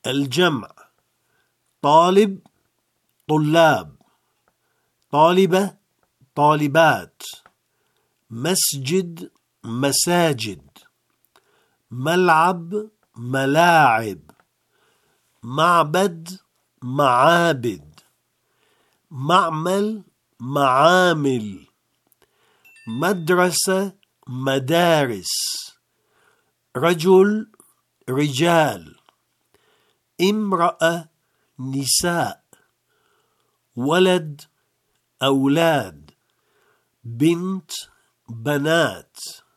الجمع: طالب طلاب، طالبة طالبات، مسجد مساجد، ملعب ملاعب، معبد معابد، معمل معامل، مدرسة مدارس، رجل رجال، امرأة نساء، ولد أولاد، بنت بنات.